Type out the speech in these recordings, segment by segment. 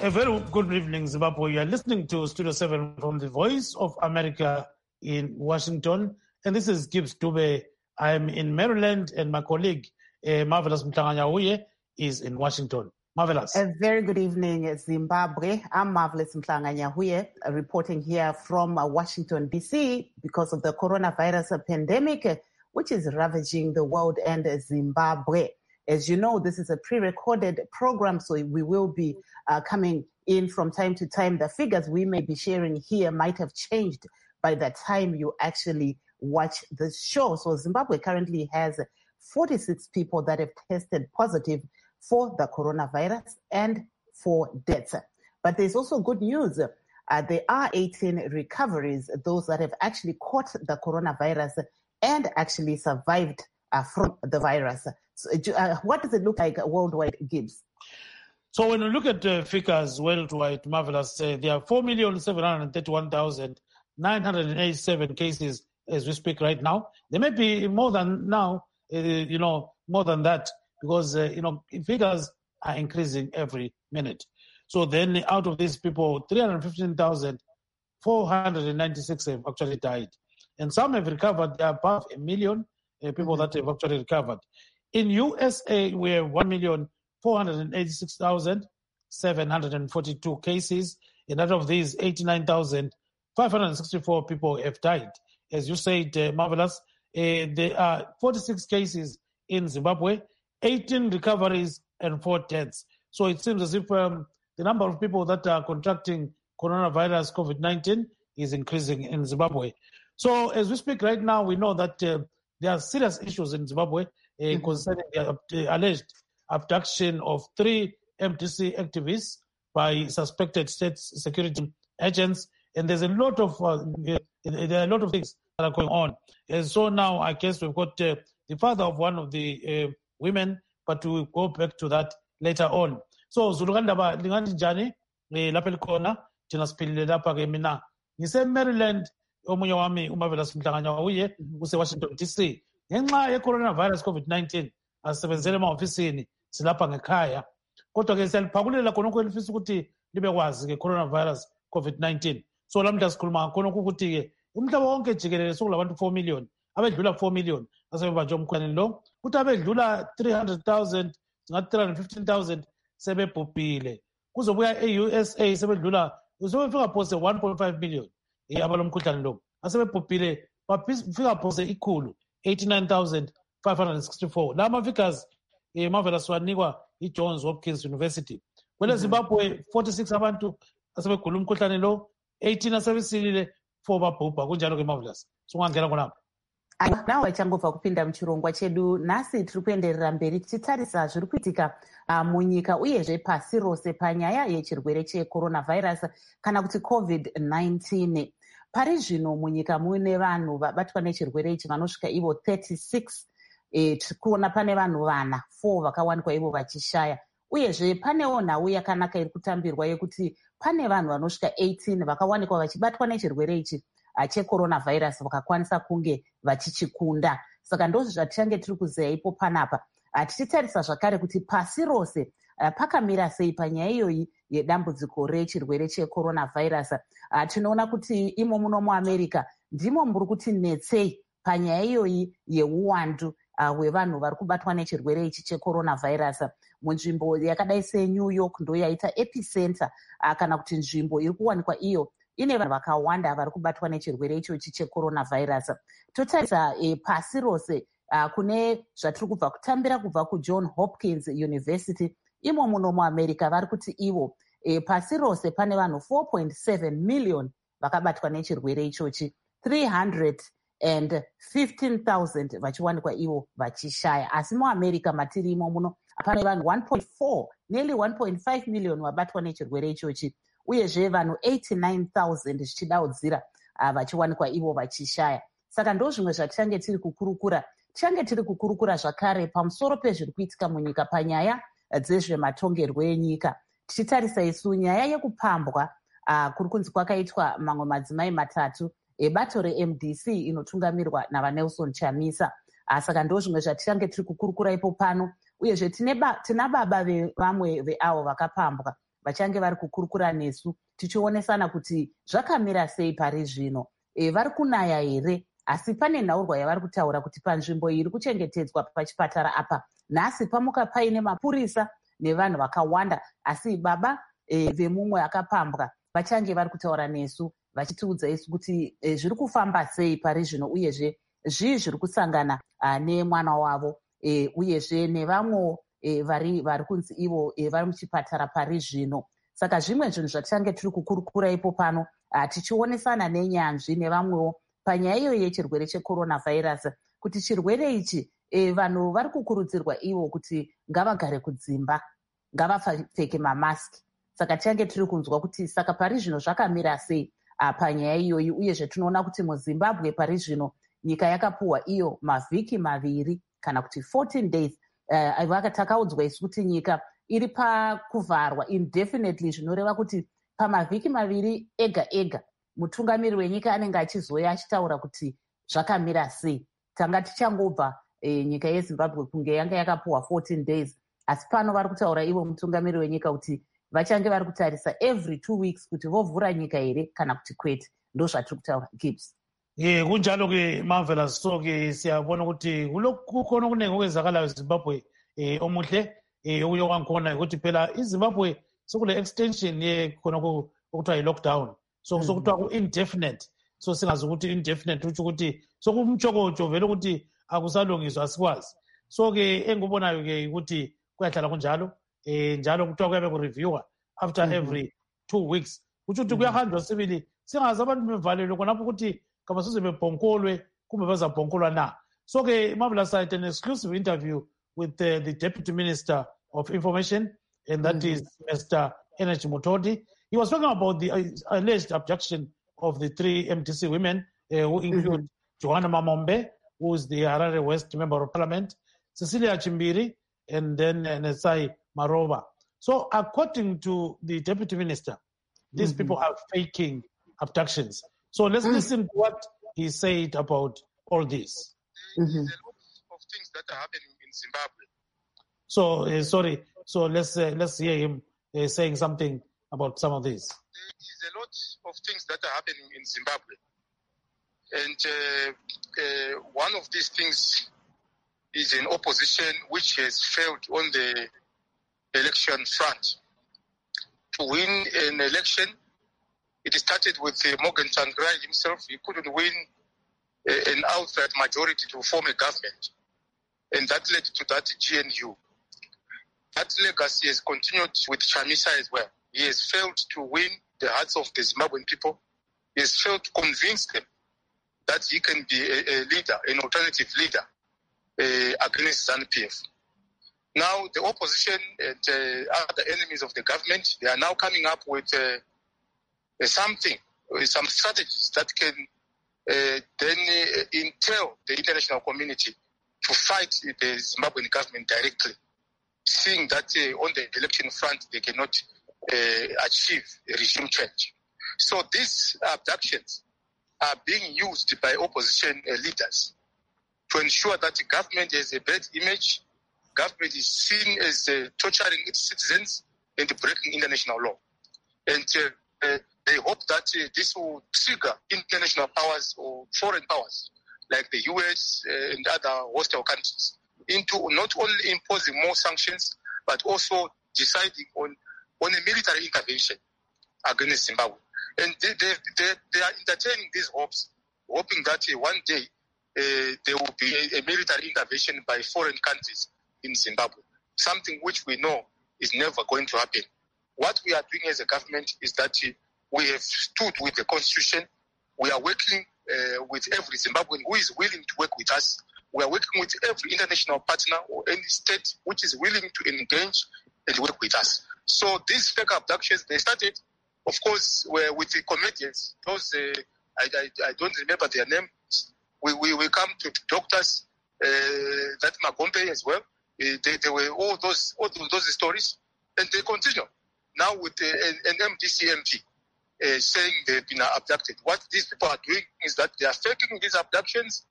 A very good evening, Zimbabwe. You are listening to Studio 7 from the Voice of America in Washington. And this is Gibbs Dube. I'm in Maryland, and my colleague, Marvelous Mtlanganyahuye, is in Washington. Marvelous. A very good evening, Zimbabwe. I'm Marvelous Mtlanganyahuye, reporting here from Washington, D.C. because of the coronavirus pandemic, which is ravaging the world and Zimbabwe. As you know, this is a pre-recorded program, so we will be coming in from time to time. The figures we may be sharing here might have changed by the time you actually watch the show. So Zimbabwe currently has 46 people that have tested positive for the coronavirus and 4 deaths. But there's also good news. There are 18 recoveries, those that have actually caught the coronavirus and actually survived from the virus. So, what does it look like worldwide, Gibbs? So when you look at figures worldwide, Marvelous, there are 4,731,987 cases as we speak right now. There may be more than now, more than that, because, figures are increasing every minute. So then out of these people, 315,496 have actually died. And some have recovered. There are above 1 million people that have actually recovered. In USA, we have 1,486,742 cases. And out of these, 89,564 people have died. As you said, Marvelous, there are 46 cases in Zimbabwe, 18 recoveries, and 4 deaths. So it seems as if the number of people that are contracting coronavirus COVID-19 is increasing in Zimbabwe. So as we speak right now, we know that there are serious issues in Zimbabwe concerning the alleged abduction of 3 MDC activists by suspected state security agents, and there's a lot of things that are going on. And so now I guess we've got the father of one of the women, but we'll go back to that later on. So Zulukandaba lingani njani lapha likhona thina siphilile lapha ke mina ngise Maryland, omunye wami uMarvelous Mtlanganyahuye use Washington DC. Ngenxa ye-coronavirus COVID-19 asebenzele ema-ofisini silapha ngekhaya, kodwa ke siyaliphakulela khonokho elifisa ukuthi libe kwazi ke coronavirus COVID-19. So lamhla sikhuluma khonokho ukuthi ke umhlaba wonke jikelele sokulabantu 4 million abedlula 4 million asebebanjwe umkhuhlane lo, kuthi abedlula 300,000 singathi 315,000 sebebhubhile. Kuzobuya e-USA sebedlula sebefika phose 1.5 million abalomkhuhlane lo asebebhubhile bafika phose ikhulu 89,564. La ma-figures Marvelous wanikwa i-Johns Hopkins University. Kwele Zimbabwe 46 abantu asebegula umkhuhlane lo, 18 asebesilile, 4 babhubha. Kunjalo ke Marvelous. So ungangena khonapho. Nawo achangobva kupinda muchirongwa chedu, nhasi tiri kuenderera mberi tichitarisa zviri kuitika munyika uyezve pasi rose panyaya yechirwere checoronavirus kana kuti COVID-19. Pari zvino munyika mune vanhu vabatwa nechirwere ichi vanosvika ivo 36. Tirikuona pane vanhu 4 vakawanikwa ivo vachishaya, uyezve panewo nhau yakanaka iri kutambirwa yekuti pane vanhu vanosvika 18 vakawanikwa vachibatwa nechirwere ichi checoronavirus vakakwanisa kunge vachichikunda. Saka ndozvo zvatichange tiri kuziva ipo panapa, tichitarisa zvakare kuti pasi rose pakamira sei panyaya iyoyi yedambudziko rechirwere checoronavirus. Tinoona kuti imo muno muAmerica ndimo muri kuti netsei panyaya iyoyi yeuwandu hwevanhu vari kubatwa nechirwere ichi checoronavirus. Munzvimbo yakadai seNew York ndo yaita epicenter, kana kuti nzvimbo iri kuwanikwa iyo ine vanhu vakawanda vari kubatwa nechirwere ichochi checoronavirus. Totarisa pasi rose kune zvatiri kubva kutambira kubva kuJohn Hopkins University, imo muno muAmerica vari kuti ivo pasi rose pane vanhu 4.7 million vakabatwa nechirwere ichochi, 315,000 vachiwanikwa ivo vachishaya. Asi muAmerica matiri imo muno pane vanhu 1.4 nearly 1.5 million vabatwa nechirwere ichochi, uyezve vanhu 89,000 zvichidaudzira vachiwanikwa ivo vachishaya. Saka ndo zvimwe zvatichange tiri kukurukura. Tichange tiri kukurukura zvakare pamusoro pezviri kuitika munyika panyaya dzezvematongerwo enyika, tichitarisa isu nyaya yekupambwa kuri kunzi kwakaitwa mamwe madzimai 3 ebato reMDC inotungamirwa navaNelson Chamisa. Saka ndo zvimwe zvatichange tiri kukurukura ipo pano, uyezve tina baba vamwe veavo vakapambwa vachange vari kukurukura nesu tichionesana kuti zvakamira sei pari zvino. Vari kunaya here? Asi pane nhaurwa yavari kutaura kuti panzvimbo iri kuchengetedzwa pachipatara apa nhasi pamuka paine mapurisa nevanhu vakawanda, asi baba vemumwe akapambwa vachange vari kutaura nesu vachitiudza isu kuti zviri kufamba sei pari zvino, uyezve zvii zviri kusangana nemwana wavo, uyezve nevamwe vari kunzi ivo vari muchipatara pari zvino. Saka zvimwe zvinhu zvatichange tiri kukurukura ipo pano tichionesana nenyanzvi nevamwewo panyaya iyo yechirwere checoronavhairasi, kuti chirwere ichi vanhu vari kukurudzirwa ivo kuti ngavagare kudzimba, ngavapfeke mamaski. Saka tichange tiri kunzwa kuti saka pari zvino zvakamira sei panyaya iyoyi, uyezve tinoona kuti muZimbabwe pari zvino nyika yakapuhwa iyo mavhiki 2 kana kuti 14 days. Takaudzwa isu kuti nyika iri pakuvharwa indefinitely, zvinoreva kuti pamavhiki 2 ega ega mutungamiri wenyika anenge achizoya achitaura kuti zvakamira sei. Tanga tichangobva nyika yeZimbabwe kunge yanga yakapuhwa 14 days, asi pano vari kutaura ivo mutungamiri wenyika kuti vachange vari kutarisa every 2 weeks kuti vovhura nyika here kana kuti kwete. Ndo zvatiri kutaura Gibbs. Kunjalo ke Marvelous. So ke siyabona ukuthi kukhona kunenge okwenzakalayo eZimbabwe omuhle uyo wangikhona ukuthi phela iZimbabwe sekule extension khona okuthiwa yi-lockdown, so sokuthiwa ku-indefinite. So singazi ukuthi indefinite utsho ukuthi sokumtshokotsho vele ukuthi akusalungiswa asikwazi. So ke engikubonayo ke ukuthi kuyahlala kunjalo njalo kuthiwa kuyabe kureviewa after every 2 weeks, kutsho ukuthi kuyahanjwa sibili singazi abantu bevalelwe khonapho ukuthi kabasuze bebhonkolwe kumbe bazabhonkolwa na. So ke Marvelous, I had an exclusive interview with the Deputy Minister of Information, and that is Mr. Energy Mutoti. He was talking about the alleged abduction of the 3 MDC women who include Johanna Mamombe, who is the Harare West Member of Parliament, Cecilia Chimbiri, and then Nesai Marova. So according to the Deputy Minister, these people are faking abductions. So let's listen to what he said about all this. There's a lot of things that are happening in Zimbabwe. So, sorry. So let's hear him saying something about some of this. There is a lot of things that are happening in Zimbabwe. And one of these things is an opposition which has failed on the election front. To win an election, it started with Morgan Tsvangirai himself. He couldn't win an outright majority to form a government. And that led to that GNU. That legacy has continued with Chamisa as well. He has failed to win the hearts of the Zimbabwean people. He has failed to convince them that he can be a leader, an alternative leader against ZANU-PF. Now the opposition and other enemies of the government, they are now coming up with some strategies that can then entail the international community to fight the Zimbabwean government directly, seeing that on the election front they cannot achieve a regime change. So these abductions are being used by opposition leaders to ensure that the government has a bad image, government is seen as torturing its citizens and breaking international law. And they hope that this will trigger international powers or foreign powers like the US and other hostile countries into not only imposing more sanctions, but also deciding on a military intervention against Zimbabwe. And they are entertaining these hopes, hoping that one day there will be a military intervention by foreign countries in Zimbabwe, something which we know is never going to happen. What we are doing as a government is that we have stood with the Constitution. We are working with every Zimbabwean who is willing to work with us. We are working with every international partner or any state which is willing to engage and work with us. So these fake abductions, they started, of course, with the comedians. Those, I don't remember their names. We come to doctors, that Magombe as well. They were all those stories, and they continue now with an MDC MP saying they've been abducted. What these people are doing is that they are faking these abductions.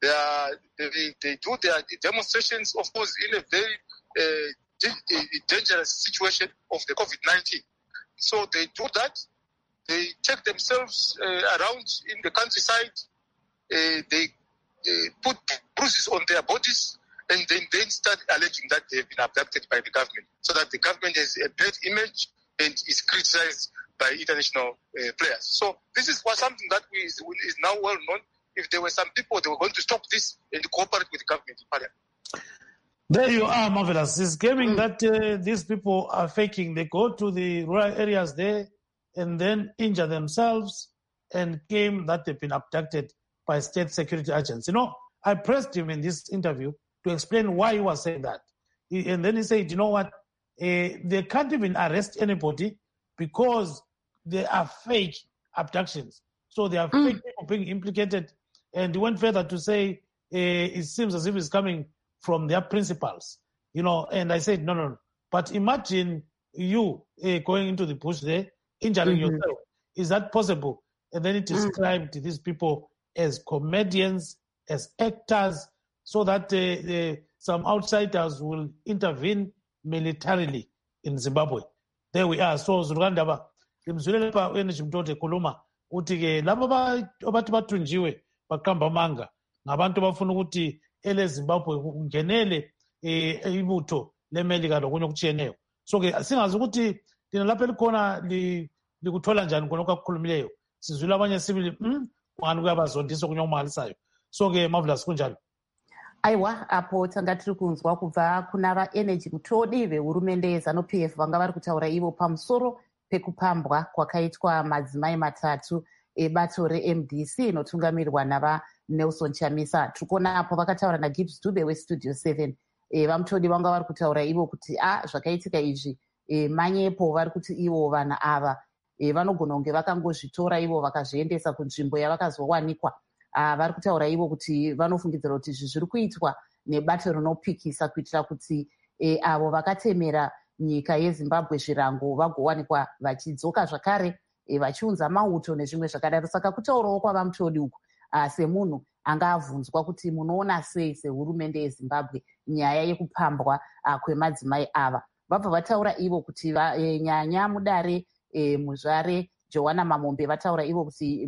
They do their demonstrations, of course, in a very dangerous situation of the COVID-19. So they do that. They check themselves around in the countryside. They put bruises on their bodies, and then start alleging that they've been abducted by the government, so that the government has a bad image and is criticized by international players. So this is something that is now well known. If there were some people, they were going to stop this and cooperate with the government in Parliament. There you are, Marvelous. It's gaming that these people are faking. They go to the rural areas there and then injure themselves and claim that they've been abducted by state security agents. You know, I pressed him in this interview to explain why he was saying that. And then he said, you know what, they can't even arrest anybody because they are fake abductions. So they are fake people being implicated. And he went further to say, it seems as if it's coming from their principals. You know, and I said, no. But imagine you going into the bush there, injuring yourself. Is that possible? And then he described these people as comedians, as actors, so that some outsiders will intervene militarily in Zimbabwe. There we are. So Zurandaba, imzulele pa energy mtote kuluma uti ke laba abati bathunjiwe bakamba manga ngabantu bafuna ukuthi ele Zimbabwe ungenele ibutho lemelika lokunye okutshiyeneyo. So ke singazi ukuthi lina lapha elikhona likuthola njani khona okukhulumileyo. Sizwile abanye sibili ngani kuyabazondisa okunye okumangalisayo. So ke Marvelous kunjalo. Aiwa, apo tanga tiri kunzwa kubva kuna vaenergy mutodi vehurumende yeZANU-PF vanga vari kutaura ivo pamusoro pekupambwa kwakaitwa madzimai matatu ebato reMDC inotungamirirwa navaNelson Chamisa. Tiri kuona apo vakataura naGibbs Dube weStudio 7. Vamutodi vanga vari kutaura ivo kuti zvakaitika izvi manyepo vari kuti ivo vanhu ava vanogona kunge vakangozvitora ivo vakazviendesa kunzvimbo yavakazowanikwa. Vari kutaura ivo kuti vanofungidzira kuti izvi zviri kuitwa nebato rinopikisa kuitira kuti avo vakatemera nyika yeZimbabwe zvirango vagowanikwa vachidzoka zvakare vachiunza mauto nezvimwe zvakadaro. Saka kutaurawo kwavamutodi uku semunhu anga avhunzwa kuti munoona sei sehurumende yeZimbabwe nyaya yekupambwa kwemadzimai ava. Vabva vataura ivo kuti nyanya mudare muzvare Joanna Mamombe vataura ivo kuti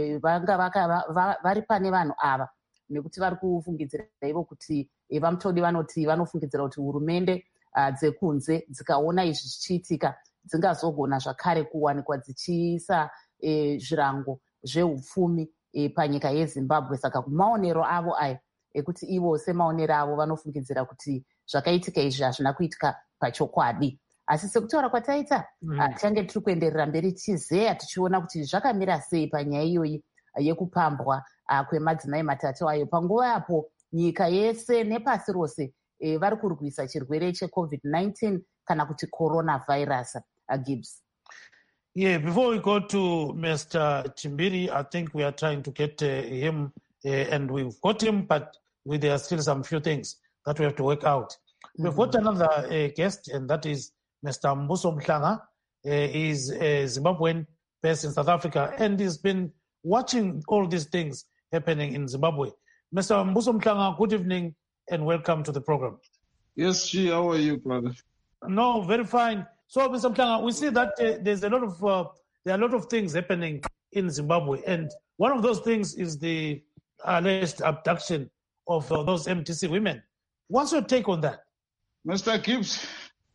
vanga vari pane vanhu ava nekuti vari kufungidzira ivo kuti vamutodi vanoti vanofungidzira kuti hurumende dzekunze dzikaona izvi zvichiitika dzingazogona zvakare kuwanikwa dzichiisa zvirango zveupfumi panyika yeZimbabwe. Saka kumaonero avo aya ekuti ivo semaonero avo vanofungidzira kuti zvakaitika izvi hazvina kuitika pachokwadi. Asi sekutaura kwataita tichange tiri kuenderera mberi tichizeya tichiona kuti zvakamira sei panyaya iyoyi yekupambwa kwemadzimai matatu ayo panguva apo nyika yese nepasi rose vari kurwisa chirwere cheCovid-19 kana kuti coronavirus. Gibbs. Yeah, before we go to Mr. Chimbiri, I think we are trying to get him, and we've got him, but there are still some few things that we have to work out. We've got another guest, and that is Mr. Mbuso Mhlanga. He's a Zimbabwean based in South Africa, and he's been watching all these things happening in Zimbabwe. Mr. Mbuso Mhlanga, good evening, and welcome to the program. Yes, G, how are you, brother? No, very fine. So, Mr. Mhlanga, we see that there are a lot of things happening in Zimbabwe, and one of those things is the alleged abduction of those MTC women. What's your take on that? Mr. Gibbs,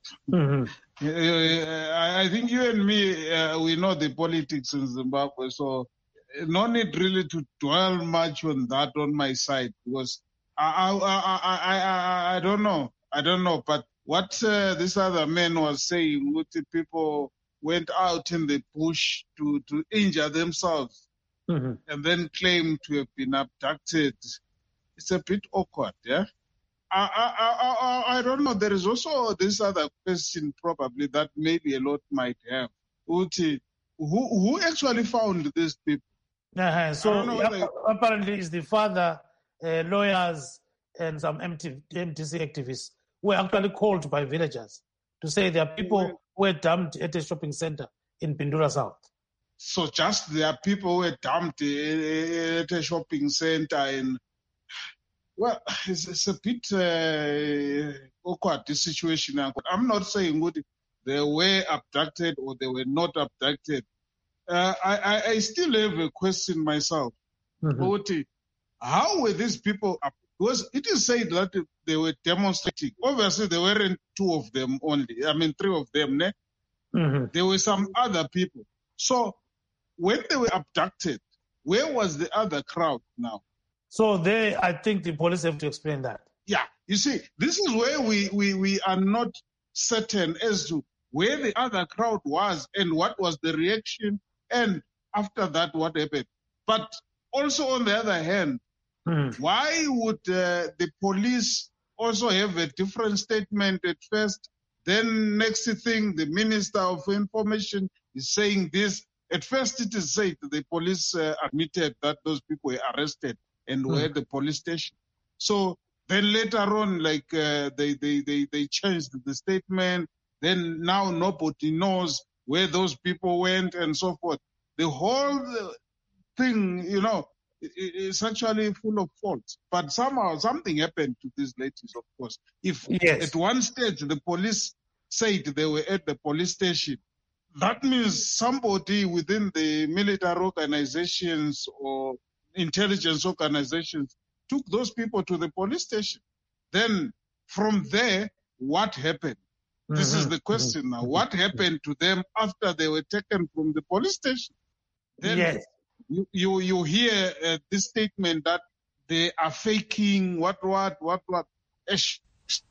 I think you and me, we know the politics in Zimbabwe, so no need really to dwell much on that on my side, because I don't know, but what this other man was saying, what the people went out in the bush to injure themselves and then claim to have been abducted, it's a bit awkward, yeah? I don't know. There is also this other question probably that maybe a lot might have. Who actually found these people? So apparently it's the father, lawyers, and some MTC activists were actually called by villagers to say there are people who were dumped at a shopping center in Pindura South. So just there are people who were dumped at a shopping center in... Well, it's a bit awkward, this situation. I'm not saying they were abducted or they were not abducted. I still have a question myself. Mm-hmm. How were these people up? Because it is said that they were demonstrating. Obviously, there weren't two of them only. I mean, three of them. Ne? Mm-hmm. There were some other people. So when they were abducted, where was the other crowd now? So I think the police have to explain that. Yeah, you see, this is where we are not certain as to where the other crowd was and what was the reaction, and after that, what happened. But also, on the other hand, why would the police also have a different statement at first? Then next thing, the Minister of Information is saying this. At first, it is said the police admitted that those people were arrested and were at the police station. So then later on, like they changed the statement. Then now nobody knows where those people went and so forth. The whole thing, is actually full of faults. But somehow something happened to these ladies, of course. If at one stage the police said they were at the police station, that means somebody within the military organizations or intelligence organizations took those people to the police station. Then from there, what happened? This is the question now. What happened to them after they were taken from the police station? Then you hear this statement that they are faking what. It's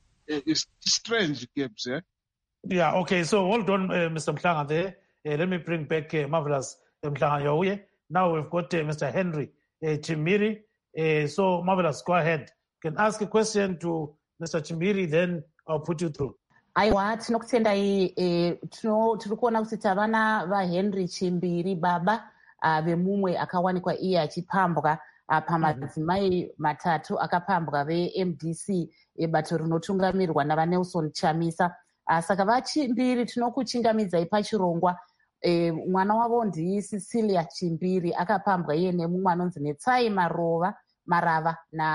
strange, Gibbs, eh? Yeah, okay. So hold on, Mr. Mhlanga there. Let me bring back Marvelous Mhlanga Yoye. Now we've got Mr. Henry Chimiri. So Marvelous, go ahead. You can ask a question to Mr. Chimiri, then I'll put you through. Aiwa, tinokutendai tiri kuona kuti tavana vaHenry Chimbiri baba vemumwe akawanikwa iye achipambwa pamadzimai matatu akapambwa veMDC bato rinotungamirwa navaNelson Chamisa. Saka vaChimbiri tinokuchingamidzai pachirongwa. Mwana wavo ndiCecilia Chimbiri akapambwa iye nemumwe anonzi Netsai Marava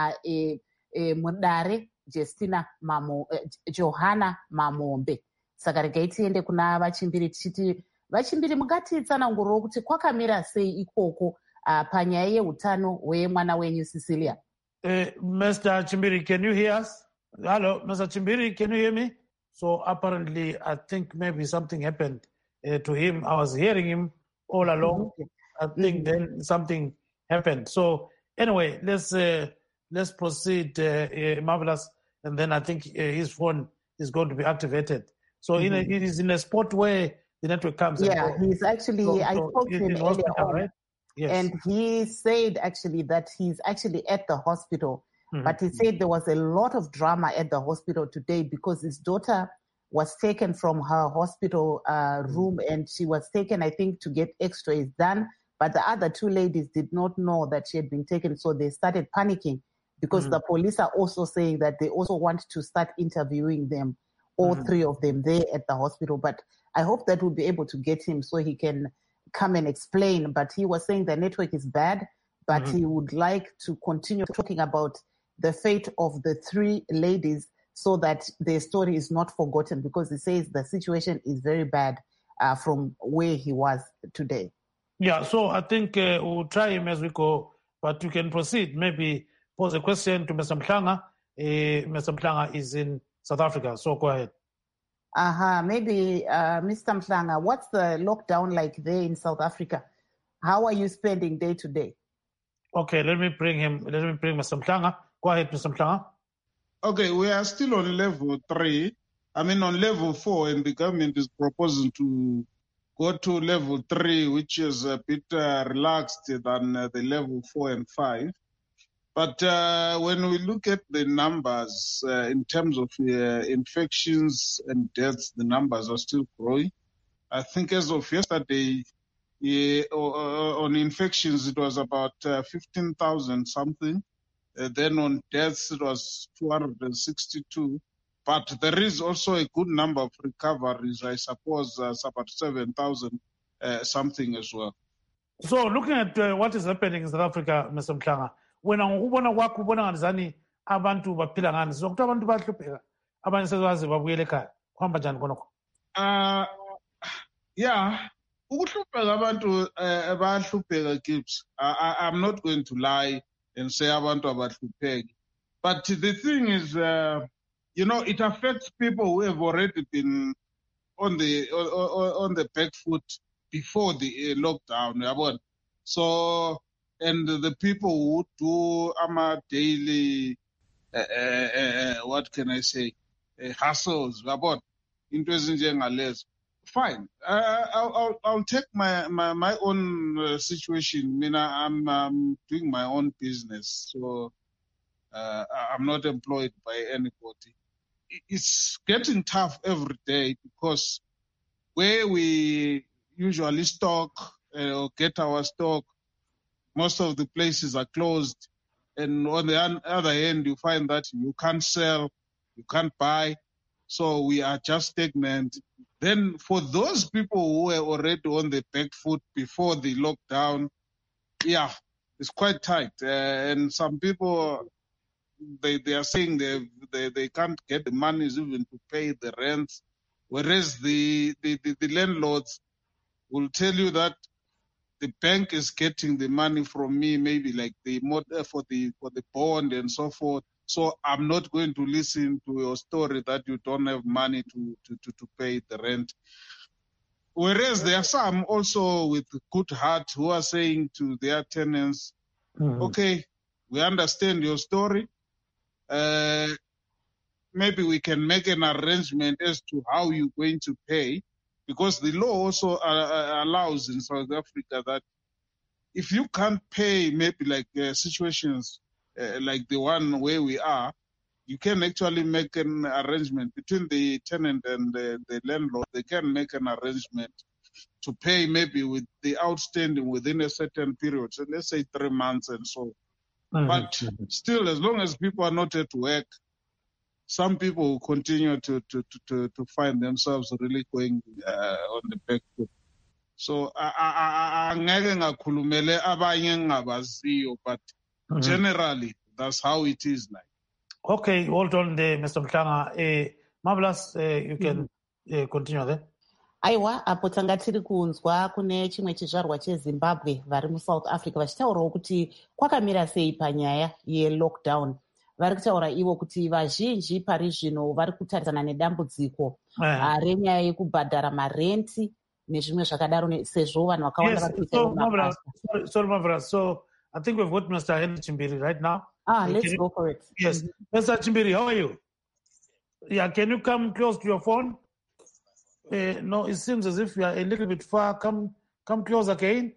Mudare Justina Johanna Mamombe. Saka regai tiende kuna vaChimbiri tichiti vaChimbiri mungatitsananguriro kuti kwakamira sei ikoko panyaya yeutano hwemwana wenyu Cecilia. Mr. Chimbiri, can you hear us? Hello, Mr. Chimbiri, can you hear me? So apparently, I think maybe something happened to him. I was hearing him all along. I think then something happened. So anyway, let's proceed, Marvelous, and then I think his phone is going to be activated. So it is in a spot where the network comes. Yeah, he's actually, I spoke to him earlier on, right? Yes. And he said actually that he's actually at the hospital. But he said there was a lot of drama at the hospital today because his daughter was taken from her hospital room and she was taken, I think, to get x-rays done. But the other two ladies did not know that she had been taken. So they started panicking because the police are also saying that they also want to start interviewing them, all three of them there at the hospital. But I hope that we'll be able to get him so he can come and explain. But he was saying the network is bad, but he would like to continue talking about the fate of the three ladies so that their story is not forgotten, because he says the situation is very bad from where he was today. Yeah, so I think we'll try him as we go, but you can proceed. Maybe pose a question to Mr. Mhlanga. Mr. Mhlanga is in South Africa, so go ahead. Maybe Mr. Mhlanga, what's the lockdown like there in South Africa? How are you spending day to day? Okay, let me bring Mr. Mhlanga. Go ahead, Mr. Mhlanga. Okay, we are still on level 3. I mean, on level 4, and the government is proposing to go to level 3, which is a bit relaxed than the level 4 and 5. But when we look at the numbers in terms of infections and deaths, the numbers are still growing. I think as of yesterday, on infections, it was about 15,000 something. Then on deaths, it was 262. But there is also a good number of recoveries. I suppose it's about 7,000 something as well. So looking at what is happening in South Africa, Mr. Mhlanga, wena ngokubona kwakho ubona ngani abantu baphila ngani sokuthi abantu bahlupheka abanye sebaze babuyele ekhaya kuhamba njani khonokho? Yeah. I'm not going to lie and say abantu abahlupheki. But the thing is, it affects people who have already been on the back foot before the lockdown. So, and the people who do daily, what can I say, hustles, into ezinjengalezo. Fine. I'll take my own situation. I mean, I'm doing my own business, so I'm not employed by anybody. It's getting tough every day because where we usually stock or get our stock, most of the places are closed. And on the other hand, you find that you can't sell, you can't buy. So we are just stagnant. Then for those people who were already on the back foot before the lockdown, yeah, it's quite tight. And some people, they are saying they can't get the money even to pay the rent, whereas the landlords will tell you that the bank is getting the money from me, maybe like for the bond and so forth. So I'm not going to listen to your story that you don't have money to pay the rent. Whereas there are some also with good heart who are saying to their tenants, okay, we understand your story. Maybe we can make an arrangement as to how you're going to pay, because the law also allows in South Africa that if you can't pay, maybe like situations like the one where we are, you can actually make an arrangement between the tenant and the landlord. They can make an arrangement to pay maybe with the outstanding within a certain period. So let's say 3 months and so. But still, as long as people are not at work, some people will continue to find themselves really going on the back foot. So angeke ngakhulumele abanye ngabaziyo, but generally that's how it is like. Okay, hold on there, Mr. Mhlanga. Marvelous, you can continue there. Aiwa, apo tanga tiri kunzwa kune chimwe chizvarwa cheZimbabwe vari muSouth Africa vachitaurawo kuti kwakamira sei panyaya yelockdown. Vari kutaura ivo kuti vazhinji pari zvino vari kutarisana nedambudziko renyaya yekubhadhara marenti nezvimwe zvakadaro sezvo vanhu vakawanda vari kuita mabasa. Sorry, Marvelous. So I think we've got Mr. Henry Chimbiri right now. Let's go for it. Yes. Mr. Chimbiri, how are you? Yeah, can you come close to your phone? No, it seems as if you are a little bit far. Come close again.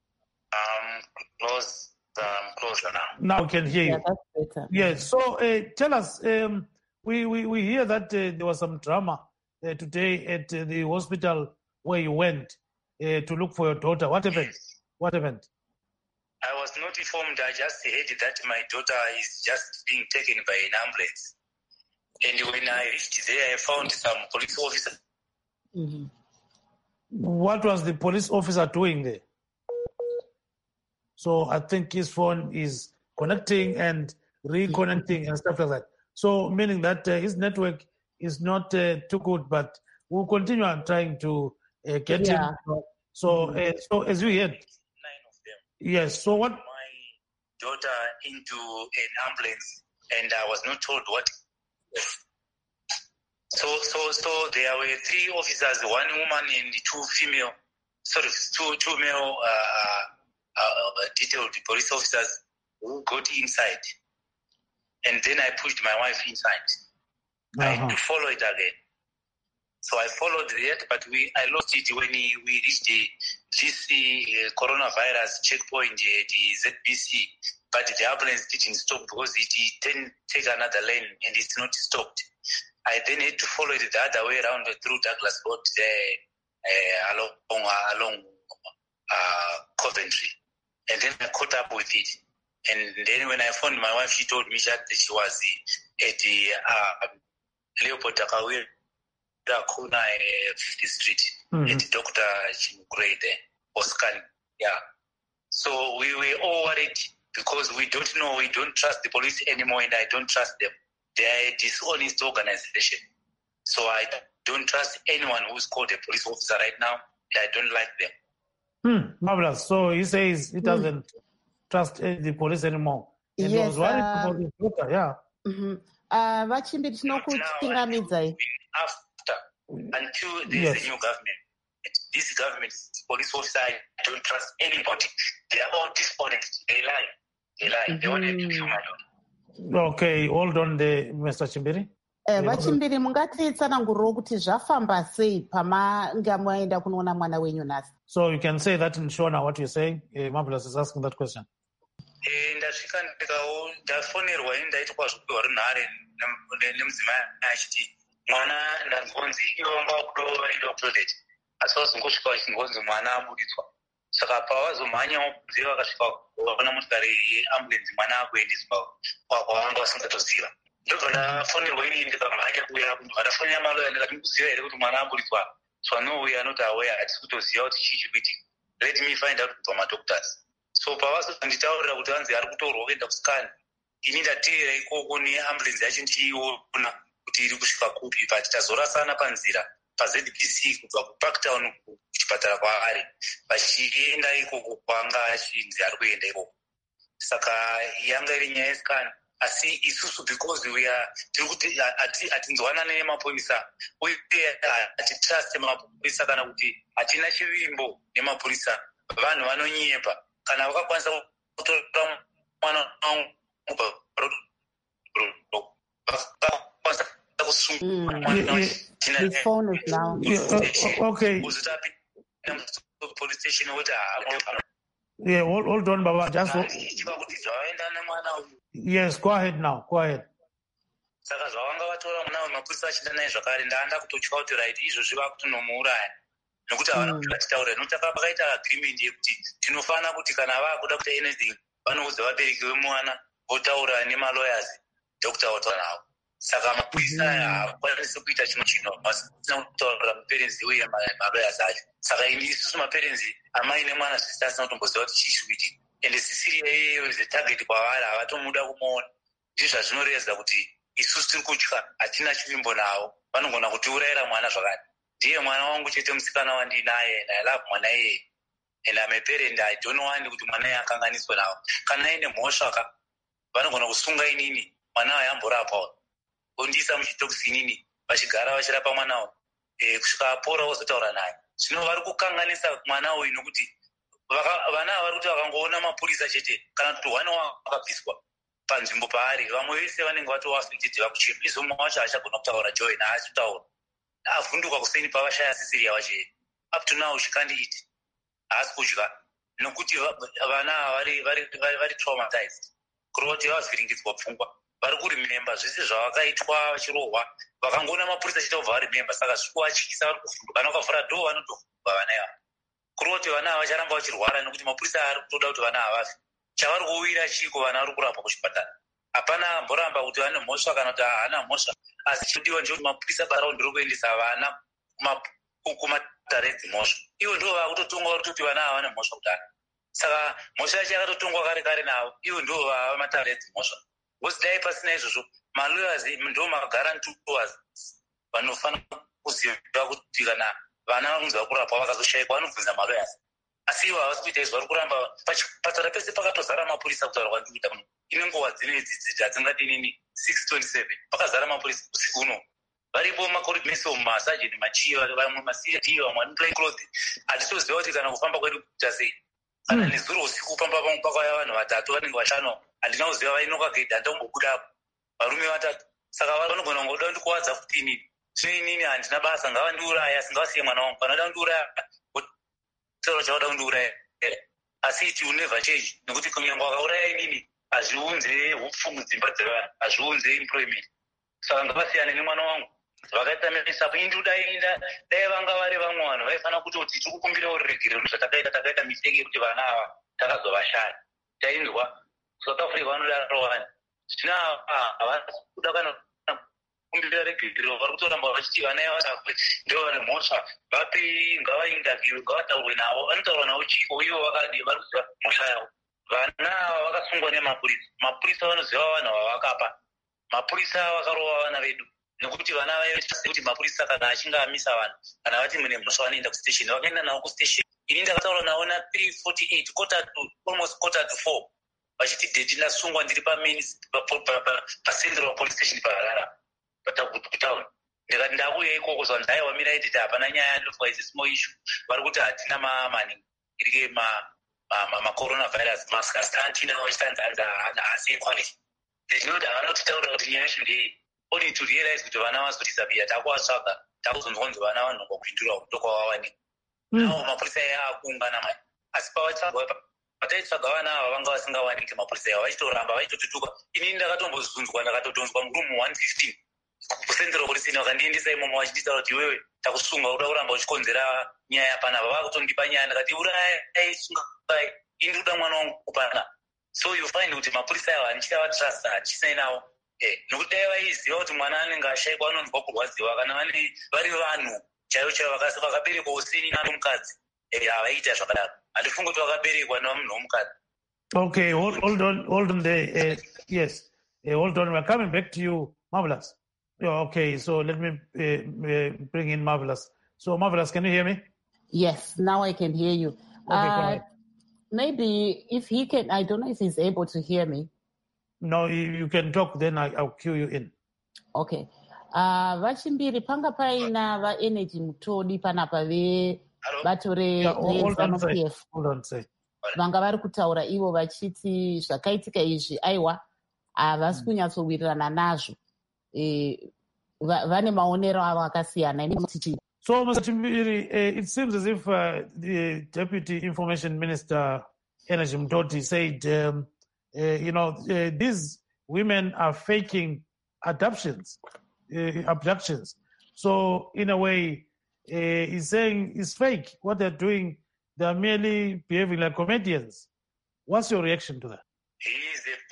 I'm closer now. Now we can hear you. Yeah, that's better. Yes. So tell us, we hear that there was some drama today at the hospital where you went to look for your daughter. What happened? Yes. What happened? I was not informed. I just heard that my daughter is just being taken by an ambulance. And when I reached there, I found some police officers. Mm-hmm. What was the police officer doing there? So I think his phone is connecting and reconnecting and stuff like that. So meaning that his network is not too good, but we'll continue on trying to get him. So, so as you heard, 9 of them. Yes. So what? My daughter into an ambulance, and I was not told what. So there were 3 officers, 1 woman and 2 female. Sorry, two male detailed police officers who got inside, and then I pushed my wife inside. I had to follow it again. So I followed that, but I lost it when we reached this coronavirus checkpoint at the ZBC. But the ambulance didn't stop because it didn't take another lane and it's not stopped. I then had to follow it the other way around through Douglas Road along Coventry. And then I caught up with it. And then when I found my wife, she told me that she was at the Leopold Takawira Kuna 50th Street at Dr. Chimugray there, Oscar. Yeah. So we were all worried because we don't know, we don't trust the police anymore, and I don't trust them. They are a dishonest organization. So I don't trust anyone who's called a police officer right now. I don't like them. Marvelous. So he says he doesn't trust the police anymore. And Yes, he was worried about his daughter, yeah. Vachimbi tinokuchingamidzai. After, until there's a new government, this government, police officer, I don't trust anybody. They are all dishonest. They lie. They want to kill my daughter. Okay, hold on there, Mr. Chimbiri. Vachimbiri mungatitsanangurirawo kuti zvafamba sei pamanga maenda kunoona mwana wenyu nhasi. So you can say that in Shona what you're saying. Marvelous is asking that question. Ndasvika ndafonerwa ndaitwa zvokupiwa runhare nemudzimai achiti mwana ndangonzi iwanga kudovaidokutodet asi wazongosvika vachingonzi mwana abuditswa. Saka pavazomhanya kunze vakasvika vaona motikari yeambulenzi mwana akuendeswa kwavanga vasingatoziva. Ndobva ndafonerwa inini ndikamhanya kuuya ndafonera maloya ndikati mukuziva here kuti mwana abuditswa. So anouya anoti aweya hatisi kutoziva kuti chii chikuitika. Let me find out kubva madoctors. So pavazonditaurira kuti vanzi ari kutorwa kuenda kusikani, ini ndateera ikoko neambulenzi yacho ndichiiona kuti iri kusvika kupi, but tazorasana panzira paZBC kubva kuParktown kuchipatara kwaari vachienda ikoko kwanga achinzi ari kuenda ikoko. Saka yanga iri nyaya yesikani, asi isusu because tiri kuti hatinzwanane nemaponisa uye hatitrust mapurisa kana kuti hatina chivimbo nemapurisa, vanhu vanonyepa. Kana vakakwanisa kutora mwana wangu Okay. Yeah, hold on, Baba. Just yes, go ahead now. Go ahead. Saka zvavanga vatora mwana wemapurisa vachienda naye zvakare ndanda kutotya kuti right izvozvi vakutonomuuraya nekuti havana kuti vatitaurira nokuti pakaita agreement yekuti tinofanira kuti kana vakuda kuita anything vanoudza vabereki vemwana votaura nemalawyers ndokutaura navo. Saka mapurisa haakwanisi kuita chino vasina kutaurira muperenzi uye malawyers acho. Saka isusu maperenzi amai nemwana zvisi tasina kutomboziva kuti chii chikuitika ende sisiri iyeyo is a target kwavari havatomuda kumuona. Ndizvo zvazvinoreva kuti isusu tiri kutya hatina chivimbo navo, vanogona kutiurayira mwana zvakare. Ndiye mwana wangu chete musikana wandinaye and I love mwana iye and I'm a parent. I don't want kuti mwana iye akanganiswe navo. Kana aine mhosva vanogona kusunga inini mwana ayamborapwa ondiisa muchitokisi inini vachigara vachirapa mwana uyu kusvika apora wozotaura naye. Zvino vari kukanganisa mwana uyu nokuti vana vari kuti vakangoona mapurisa chete kana kuti hwane wakabviswa panzvimbo paari vamwe vese vanenge vatoafected vakuchema. Izomwe wacho haachagona kutaura joy naasi kutaura avhunduka kuseni pavashaya sisiri yavache up to now she can't eat, haasi kudya nokuti vana vari traumatized kurova kuti vavhiringidzwa pfungwa, vari kurememba zvese zvavakaitwa vachirohwa vakangoona mapurisa chita kubva varememba. Saka zvikuvatyisa vari kuvhunduka kana vakavhura dhoo vanotovhunduka vana ivavo kurova kuti vana ava vacharamba vachirwara nokuti mapurisa ari kutoda kuti vana avafe. Chavari kuwira chiko vana vari kurapwa kuchipatara, hapana amboramba kuti vane mhosva kana kuti haana mhosva, asi chodiwa ndechekuti mapurisa baraundi ri kuendesa vana kumatare edzimhosva. Ivo ndo vakutotonga vari kutoti vana havane mhosva kudaro. Saka mhosva yacho yakatotongwa kare kare navo, ivo ndo vava matare edzimhosva. Wosidai pasina izvozvo malawyers ndo magarantuas vanofanira kuziva kuti kana vana vanonzi vakurapwa vakazoshayikwa vanobvunza malawyers. Asi ivo havasi kuita izvo, vari kuramba pachipatara pese pakatozara mapurisa kutaura kwandikuita muno. Ine nguva dzinedzi hadzingati nini 627 pakazara mapurisa usiku uno. Varipo makoridmeso masajeni machii vamwe masiyati vamwe aniply cloth. Hatitoziva kuti kana kufamba kwedu kuita sei. Kana nezuro usiku pamba pamwe pakauya vanhu vatatu vanenge vashanu handina kuziva vainoka gedha handakumbobudapo varume vatatu. Saka vanogona ngoda ndikuwadza kuti inini zvino inini handina basa ngavandiuraya singavasiye mwana wangu kana da kundiuraya taura chauda kundiuraya asi it will never change nekuti kunyange wakauraya inini hazviunze hupfumi dzimba dzevanhu, hazviunze employment. Saka ngavasiyane nemwana wangu vakaita misapo indudainda dai vanga vari vamwe vanhu vaifanira kutoti tiri kukumbira uregero zvatakaita mistake yekuti vana ava takazovashaya tainzwa South Africa vanodaro vanhu zvino havasi kuda kana kukumbira regero vari kutoramba vachiti vana ivasakwe ndo vane mhosva vapei ngavainterview ngavataurwe navo vanotaurwa navo chiko ivo vakadi vari kuziva mhosva yavo. Vana ava vakasungwa nemapurisa, mapurisa vanoziva vanhu vavakapa, mapurisa vakarova vana vedu nekuti vana vaitase kuti mapurisa kana achinge amisa vanhu kana vati mune mhosva vanoenda kustation vakaenda navo kustation. Ini ndakataura navo na 3:48 almost 3:45 vachiti deti ndasungwa ndiri pacentral police station paharara kutauni. Ndikati ndakuya ikoko zvandaiwa mirai deti hapana nyaya ndofa is a small issue. Vari kuti hatina mani irike ma-coronavirus mask asi hatina vachitanzanza haasi equality. Ndinoti havana kutitaurira kuti nyaya yacho ndei. Only to realize kuti vana vazotisapia takuvatsvaga takuzonzwa kunzi vana vanhonga kuhindura ndokwavawanika. Nawo mapurisa aya akuungana mai. Asi pataitsvaga vana ava vanga vasingawaniki mapurisa ava vachitoramba vachitotutuka. Inini ndakatombozunzwa ndakatodhonzwa murumu 115 kucentral police vakandiendesa imomo vachinditaura kuti iwewe takusunga uda kuramba uchikonzera nyaya panapa. Vakutondipa nyaya ndakati uraisungai ini ndoda mwana wangu kupana. So you find kuti mapurisa ava handichavatrust hachisai navo. Nokuti dai vaiziva kuti mwana anenge ashayikwa anonzwa kurwadziwa kana vari vanhu chaivo chaivo vakaberekwa usini nanomukadzi havaita zvakadaro. Handifungi kuti vakaberekwa nemunhu womukadzi. Okay, hold on there. Yes, hold on. We're coming back to you, Marvelous. Okay, so let me bring in Marvelous. So, Marvelous, can you hear me? Yes, now I can hear you. Okay, go ahead. Maybe if he can, I don't know if he's able to hear me. No, you can talk, then I'll cue you in. Okay. Vachimbiri panga paina vaenergy mutodi panapa vebato reZANU-PF. Hold on, say. Vanga vari kutaura ivo vachiti zvakaitika izvi aiwa havasi kunyatsowirirana nazvo. Vane maonero avo akasiyana. So, Mr. Chimbiri, it seems as if the Deputy Information Minister, Energy Mutoti, said, these women are faking abductions. So, in a way, he's saying it's fake. What they're doing, they're merely behaving like comedians. What's your reaction to that? He is a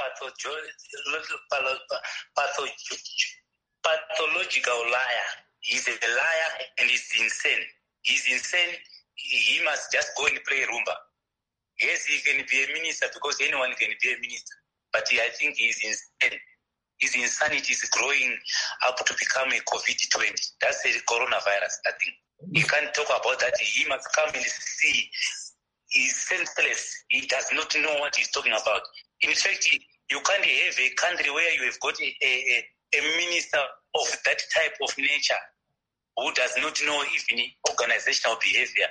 pathological liar. He's a liar and he's insane. He's insane. He must just go and play Roomba. Yes, he can be a minister because anyone can be a minister. But I think he's insane. His insanity is growing up to become a COVID-20. That's the coronavirus, I think. He can't talk about that. He must come and see. He's senseless. He does not know what he's talking about. In fact, you can't have a country where you have got a minister of that type of nature who does not know even organizational behavior.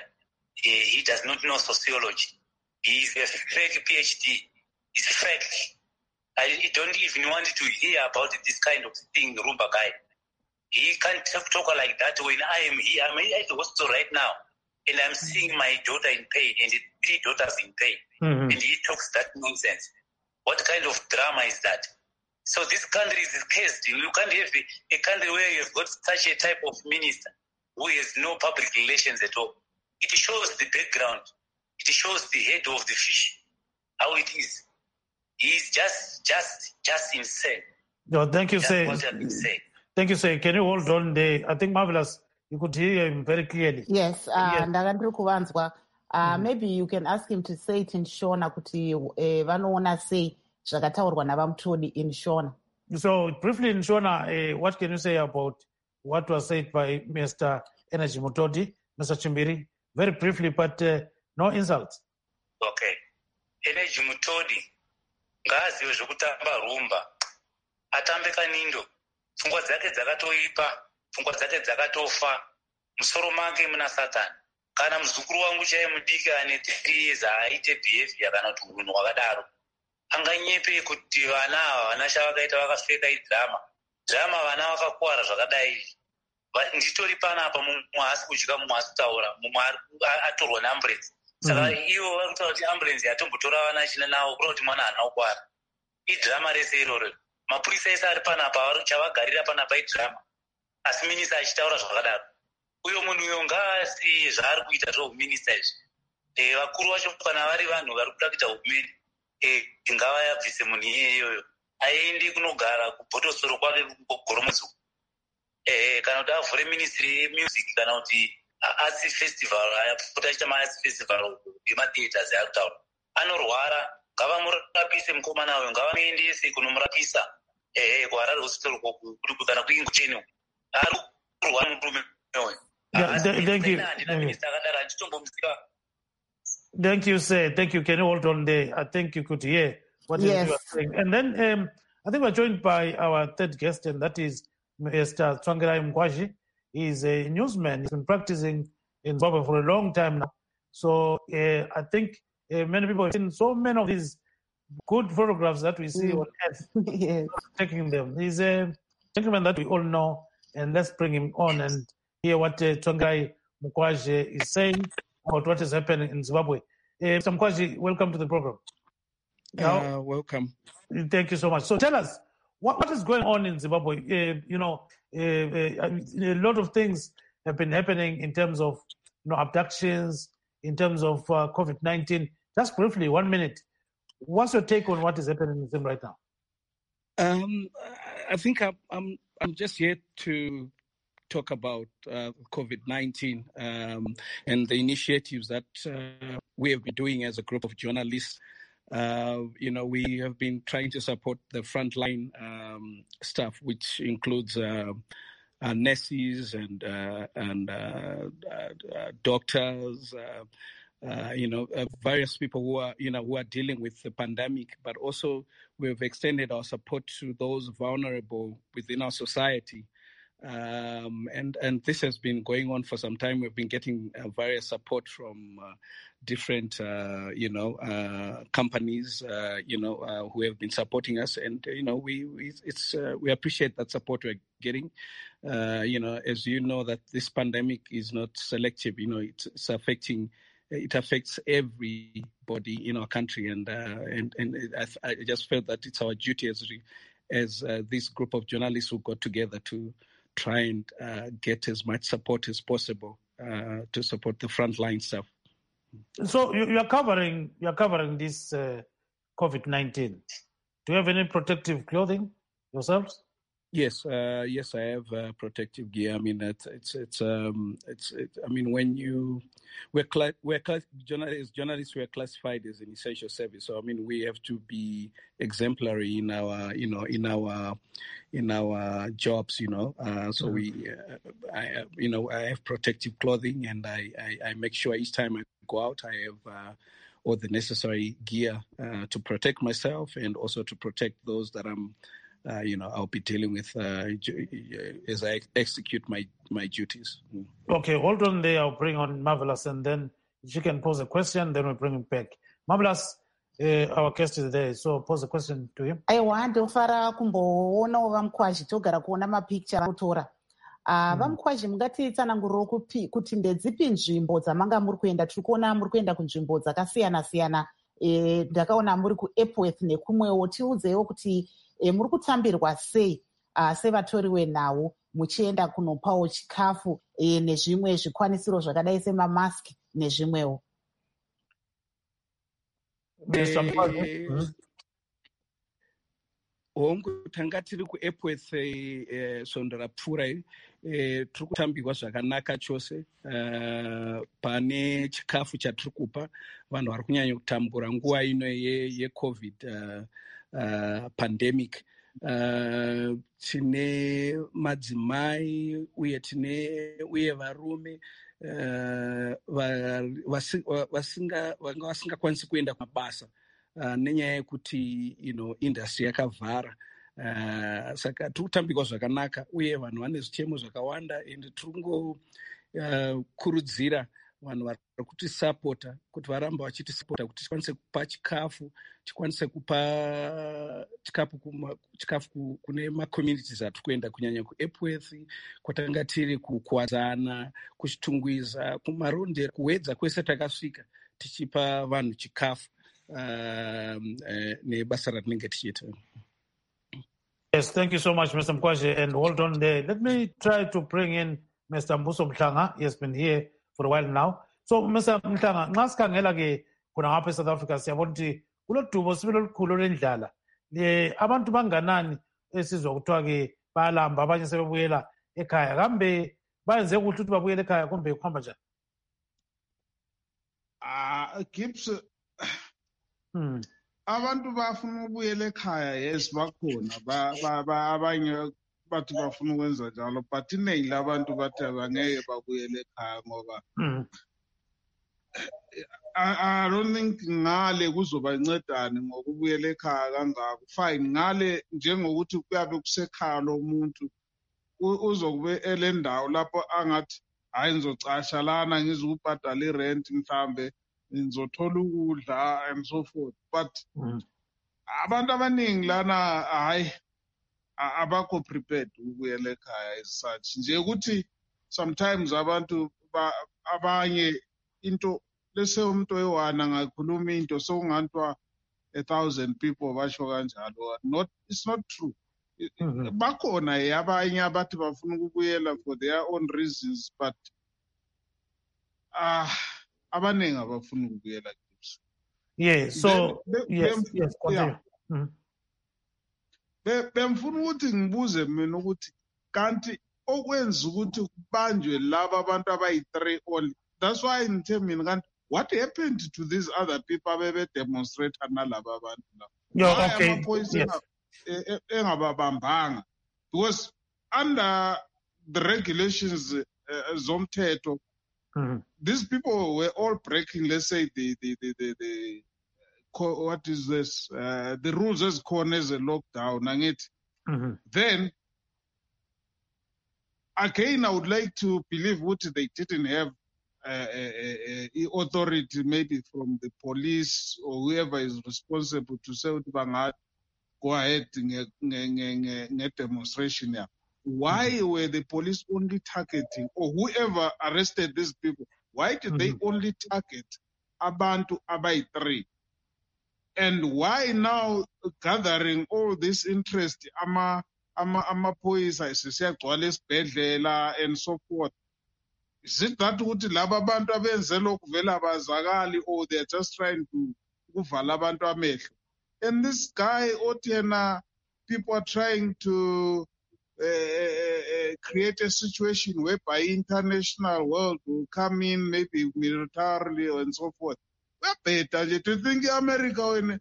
He does not know sociology. He is a fake PhD. He's fake. I don't even want to hear about this kind of thing, Roomba guy. He can't talk like that when I am here. I'm at the hospital right now, and I'm seeing my daughter in pain and 3 daughters in pain. And he talks that nonsense. What kind of drama is that? So this country is cursed. You can't have a country where you've got such a type of minister who has no public relations at all. It shows the background. It shows the head of the fish, how it is. He's just insane. No, thank you, sir. What I've been saying. Thank you, sir. Can you hold on there? I think Marvelous, you could hear him very clearly. Yes, ndakandiri kuvanzwa. Maybe you can ask him to say it in Shona kuti vanoona sei zvakataurwa navamutodi in Shona. So briefly in Shona, what can you say about what was said by Mr. Energy Mutoti, Mr. Chimbiri? Very briefly, but no insults. Okay. Energy Mutoti, ngaazive zvekutamba rumba. Atambe kanindo. Pfungwa dzake dzakatoipa, pfungwa dzake dzakatofa. Musoro make muna Satani. Kana muzukuru wangu chaiye mudiki ane 3 years aite behavior kana kuti unhu hwakadaro. Anganyepe kuti vana ava vana chavakaita vakapfeka idhirama. Dhirama vana vakakuwara zvakadai. Nditori panapa mumwe haasi kudya mumwe haasi kutaura mumwe atorwa neamburenzi. Saka ivo vari kutaura kuti amburenzi yatombotora vana achina navo kureva kuti mwana haana kukwara. Idhirama rese iroro. Mapurisa ese ari panapa chavagarira panapa idhirama. Asi minista achitaura zvakadaro. Uyo munhu uyo ngaasiye zvaari kuita zveuminista izvi. Vakuru vacho kana vari vanhu vari kuda kuita hurumende ngavayabvise munhu iyeyoyo. Aende kunogara kubhotosoro kwake kugoromodzoko. Kana kuti avhure ministry yemusic kana kuti arts festival ayapota achita maarts festival yematheaters ari kutaura. Anorwara, ngavamurapise mukomana uyo, ngavamuendese kunomurapisa kuHarare hospital kana kuIngocheni. Thank you. Thank you, sir. Thank you. Can you hold on there? I think you could hear what you are saying. And then I think we're joined by our third guest, and that is Mr. Tsvangirai Mukwashi. He's a newsman. He's been practicing in Zimbabwe for a long time now. So I think many people have seen so many of these good photographs that we see on earth. Yes. Taking them. He's a gentleman that we all know, and let's bring him on and hear what Tsvangirai Mukwashi is saying about what is happening in Zimbabwe. Mr. Mukwashi, welcome to the program. Welcome. Thank you so much. So tell us, what is going on in Zimbabwe? A lot of things have been happening in terms of abductions, in terms of COVID-19. Just briefly, 1 minute. What's your take on what is happening in Zimbabwe right now? I think I'm just here to talk about COVID-19 and the initiatives that we have been doing as a group of journalists. We have been trying to support the frontline staff, which includes nurses and doctors, various people who are dealing with the pandemic. But also, we've extended our support to those vulnerable within our society. And this has been going on for some time. We've been getting various support from different, companies, who have been supporting us, and we appreciate that support we're getting. As you know, that this pandemic is not selective. It's affecting. It affects everybody in our country, and I just felt that it's our duty as this group of journalists who got together to try and get as much support as possible to support the frontline staff. So you are covering this COVID-19. Do you have any protective clothing yourselves? Yes, I have protective gear. I mean, journalists, we're classified as an essential service. So I mean, we have to be exemplary in our, in our jobs. So I have protective clothing, and I make sure each time I go out, I have all the necessary gear to protect myself and also to protect those that I'll be dealing with as I execute my duties. Okay, hold on there. I'll bring on Marvelous, and then she can pose a question, then we'll bring him back. Marvelous, our guest is there, so pose a question to him. Aiwa, ndofara kumboonawo vaMukwashi togara kuona mapicture vanotora. VaMukwashi, mungatitsananguriro kuti ndedzipi nzvimbo dzamanga muri kuenda? Tiri kuona muri kuenda kunzvimbo dzakasiyana-siyana. Ndakaona muri kuEpworth nekumwewo. Tiudzewo kuti muri kutambirwa sei sevatori venhau muchienda kunopawo chikafu nezvimwe zvikwanisiro zvakadai semamaski nezvimwewo? hongu tanga tiri kuEpworth svondo rapfuura tiri kutambirwa zvakanaka chose. Pane chikafu chatiri kupa vanhu vari kunyanya kutambura nguva ino yeCovid pandemic. Tine madzimai uye varume vanga vasingakwanisi kuenda kumabasa nenyaya yekuti industry yakavhara. Saka tiri kutambirwa zvakanaka uye vanhu vane zvichemo zvakawanda, ende tiri kungokurudzira vanhu vari kutisapota kuti varamba vachitisapota kuti tikwanise kupa chikafu, tikwanise kupa chikafu kune macommunities atiri kuenda, kunyanya kuEpworth, kwatanga tiri kukwazana, kuchitungwiza, kumaronde, kuwedza kwese takasvika tichipa vanhu chikafu nebasa ratinenge tichiita. Yes, thank you so much, Mr. Mukwashi, and hold on there. Let me try to bring in Mr. Mbuso Mhlanga. He has been here for a while now. So, Mr. Mhlanga, nxa sikhangela-ke khona ngapha eSouth Africa siyabona ukuthi kulodubo sibili olukhulu lwendlala. Abantu banganani esizwa kuthiwa-ke bayalamba, abanye sebebuyela ekhaya. Kambe bayenze kuhle ukuthi babuyele ekhaya kumbe kuhamba njani? Gibbs, abantu bafuna ukubuyela ekhaya, yes, bakhona abanye bathi bafuna ukwenza njalo, but iningi labantu bathi abangeke babuyele ekhaya ngoba I don't think ngale kuzobancedani ngokubuyela ekhaya kangako. Fine, ngale njengokuthi kuyabe kusekhaya lo muntu uzokube elendawo lapho angathi hayi ngizocasha lana ngizokubhadala irent mhlambe ngizothola ukudla and so forth, but abantu abaningi lana hayi abakho prepared ukubuyela ekhaya as such. Nje ukuthi sometimes abantu abanye into lese umuntu oyi-1 angakhuluma into sokungantiwa 1,000 people basho kanjalo. It's not true. Bakhona abanye abathi bafuna ukubuyela for their own reasons, but abaningi abafuna ukubuyela. Yeah, so yes, continue. Bemfuna ukuthi ngibuze mina ukuthi kanti okwenza ukuthi kubanjwe laba abantu abayi-3 only. That's why ngithe mina kanti what happened to these other people abebe demonstrate nalaba abantu la? Yeah, okay. Amaphoyisa engababambanga, because under the regulations zomthetho, these people were all breaking, let's say, the what is this? The rules as corner as a lockdown, and it. Then again, I would like to believe what they didn't have authority, maybe from the police or whoever is responsible to say go ahead in demonstration. Why were the police only targeting, or whoever arrested these people? Why did they only target abantu abayi-3? And why now gathering all this interest, amaphoyisa siyagcwala esibhedlela and so forth? Is it that ukuthi laba abantu abenze lokhu vele abazakali, or they're just trying to kuvala abantu amehlo? And this guy Otiena, people are trying to create a situation whereby international world will come in, maybe militarily and so forth. We're better to think America in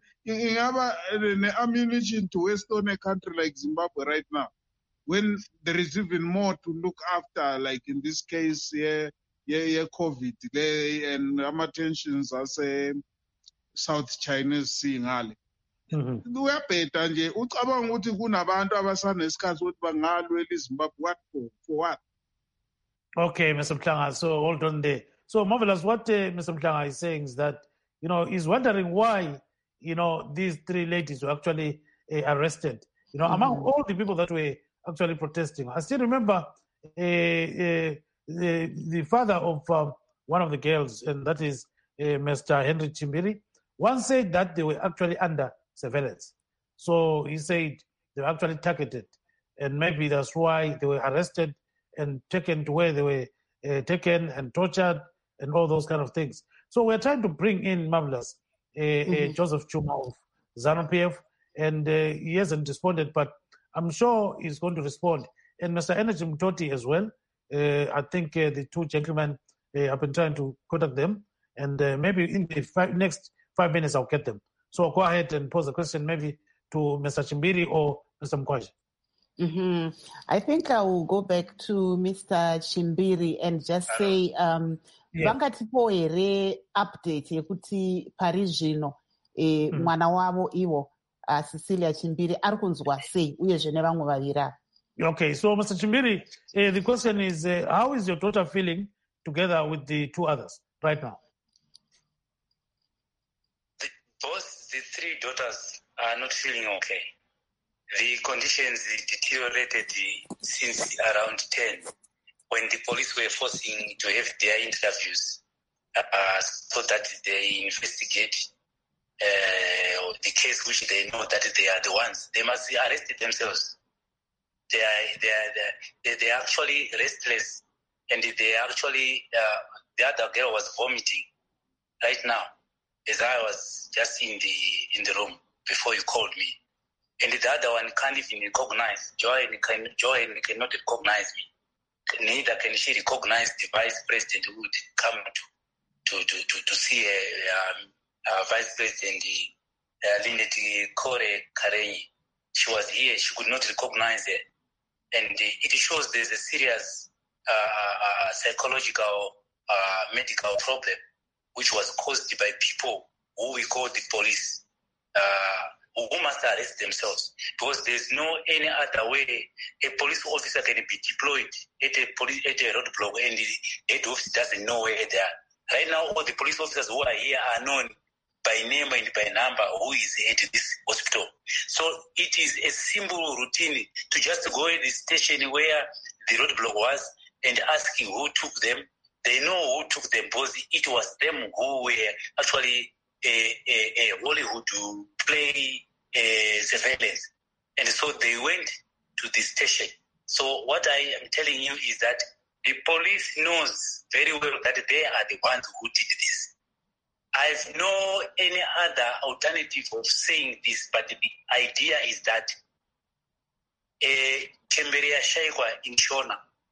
an ammunition to waste on a country like Zimbabwe right now, when there is even more to look after, like in this case, COVID, and tensions as a South Chinese Sea ngale. Uyabheda nje ucabanga ukuthi kunabantu abasanesikhathi ukuthi bangalwela iZimbabwe for what? Okay, Mr. Mhlanga, so hold on there. So Marvelous, what Mr. Mhlanga is saying is that, he's wondering why, these 3 ladies were actually arrested. Among all the people that were actually protesting. I still remember the father of one of the girls, and that is Mr. Henry Chimbiri, once said that they were actually under surveillance. So he said they were actually targeted, and maybe that's why they were arrested and taken to where they were taken and tortured and all those kind of things. So we're trying to bring in Marvelous, Joseph Chuma of ZANU-PF, and he hasn't responded, but I'm sure he's going to respond. And Mr. Energy Mtoti as well. I think the 2 gentlemen have been trying to contact them, and maybe in the next 5 minutes I'll get them. So go ahead and pose a question maybe to Mr. Chimbiri or Mr. Mkwaji. I think I will go back to Mr. Chimbiri and just say, vangatipo here update yekuti pari zvino mwana wavo iwo Cecilia Chimbiri ari kunzwa sei uyezve nevamwe vaviri. Okay, so Mr. Chimbiri, the question is, how is your daughter feeling together with the 2 others right now? Both the 3 daughters are not feeling okay. The conditions deteriorated since around 10, when the police were forcing to have their interviews so that they investigate the case which they know that they are the ones. They must arrest themselves. They are actually restless, and they actually the other girl was vomiting right now as I was just in the room before you called me. And the other one can't even recognize. Joy cannot recognize me. Neither can she recognize the vice president who would come to see Vice President Lynette Kore Karenyi. She was here. She could not recognize her. and it shows there's a serious psychological medical problem which was caused by people who we call the police, who must arrest themselves, because there's no any other way a police officer can be deployed at a roadblock and the head office doesn't know where they are. Right now, all the police officers who are here are known by name and by number who is at this hospital. So it is a simple routine to just go at the station where the roadblock was and asking who took them. They know who took them because it was them who were actually a Hollywood to play surveillance. And so they went to the station. So what I am telling you is that the police knows very well that they are the ones who did this. I have no any other alternative of saying this, but the idea is that Temberia Shaikwa in Shona,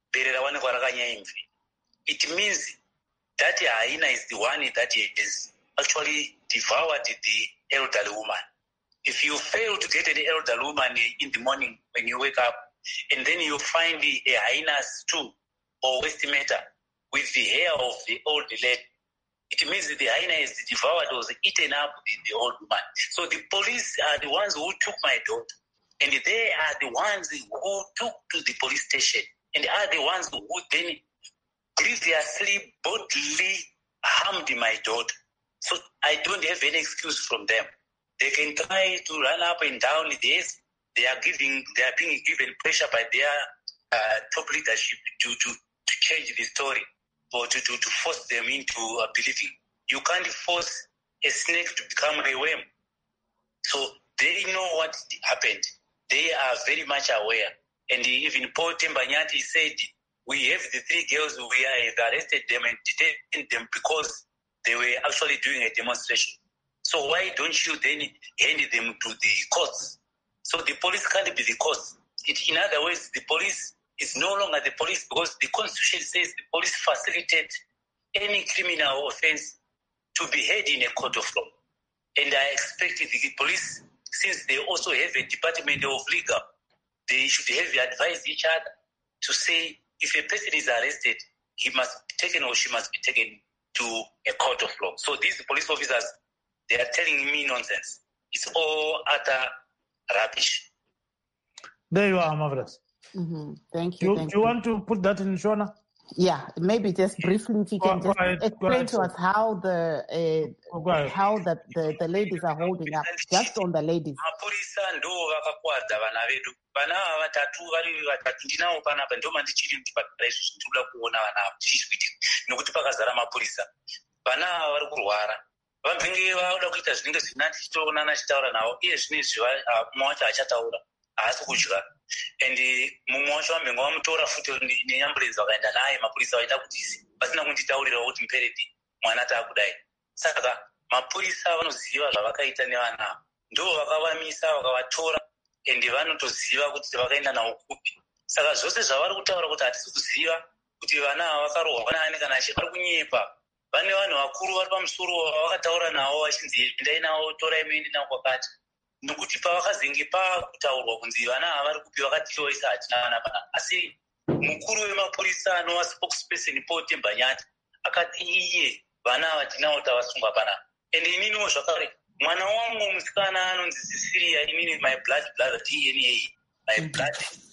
it means that hyena is the one that has actually devoured the elderly woman. If you fail to get an elderly woman in the morning when you wake up, and then you find a hyena stew or waste matter with the hair of the old lady, it means that the hyena is devoured or eaten up the old woman. So the police are the ones who took my daughter, and they are the ones who took to the police station, and are the ones who then grievously, bodily harmed my daughter. So I don't have any excuse from them. They can try to run up and down this. They are being given pressure by their top leadership to change the story or to force them into believing. You can't force a snake to become a worm. So they know what happened. They are very much aware. And even Paul Tembanyati said, we have the 3 girls, we have arrested them and detained them because they were actually doing a demonstration. So why don't you then hand them to the courts? So the police can't be the courts. In other words, the police is no longer the police because the Constitution says the police facilitate any criminal offense to be heard in a court of law. And I expect the police, since they also have a department of legal, they should have advised each other to say if a person is arrested, he must be taken or she must be taken to a court of law. So these police officers, they are telling me nonsense. It's all utter rubbish. There you are, Marvelous. Mm-hmm. Thank you. Do you want to put that in Shona? Yeah, maybe just briefly, if you can just explain to us how the ladies are holding up, just on the ladies. And mumwe wacho vamhenga vamutora futi neambulenzi vakaenda naye mapurisa vaita kuti vasina kunditaurira kuti mupereti mwana taakudai. Saka mapurisa vanoziva zvavakaita nevana, ndo vakavamisa vakavatora ende vanotoziva kuti vakaenda navo kupi. Saka zvose zvavari kutaura kuti hatisi kuziva kuti vana ava vakarohwa naani kana vari kunyepa. Vane vanhu vakuru vari pamusoro vavakataura navo vachinzi endai navo torai muende navo kwakati. Nokuti pavakazenge pakutaurwa kunzi vana ava vari kupi vakatichoisa hatina vana pana. Asi mukuru wemapurisa anova spokesperson Paul Tembanyati akati iye vana ava tinavo tavasunga pana. Ende ininiwo zvakare mwana wangu musikana anonzi Cecilia, inini my blood brother DNA, my blood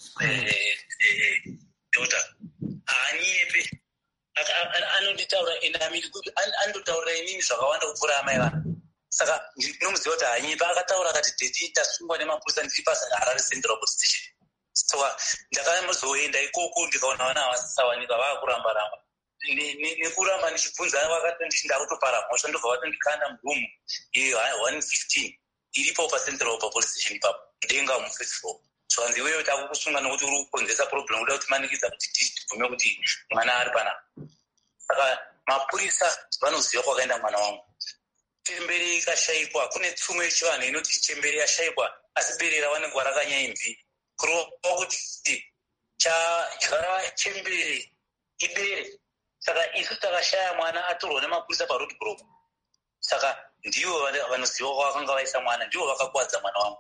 daughter. Haanyepe anonditaura ende amiri kuti andotaurira inini zvakawanda kupfuura amai vana. Saka ndinomuziva kuti hanyipa akataura akati deti tasungwa nemapurisa ndiri paHarare Central Police Station. Saka ndakazoenda ikoko ndikaona vana havasisawanika vaakuramba-ramba. Nekuramba ndichibvunza vakati ndichinda kutopara mhosva ndobva vatondikanda murumu 115 iripo paCentral Police Station ipapo ndenga mufirst floor. So hanzi iwewe takukusunga nokuti uri kukonzesa problem kuda kuti manikidza kuti tibvume kuti mwana ari panapa. Saka mapurisa vanoziva kwakaenda mwana wangu. Chembere ikashayikwa, kune tsumo yechivanhu inoti chembere yashayikwa asi bere ravanenge rakanyayimvi. Kurova kuti chadyara chembere ibere. Saka isu takashaya mwana atorwa nemapurisa parod block. Saka ndivo vanoziva kwavakanga vaisa mwana, ndivo vakakuwadza mwana wangu.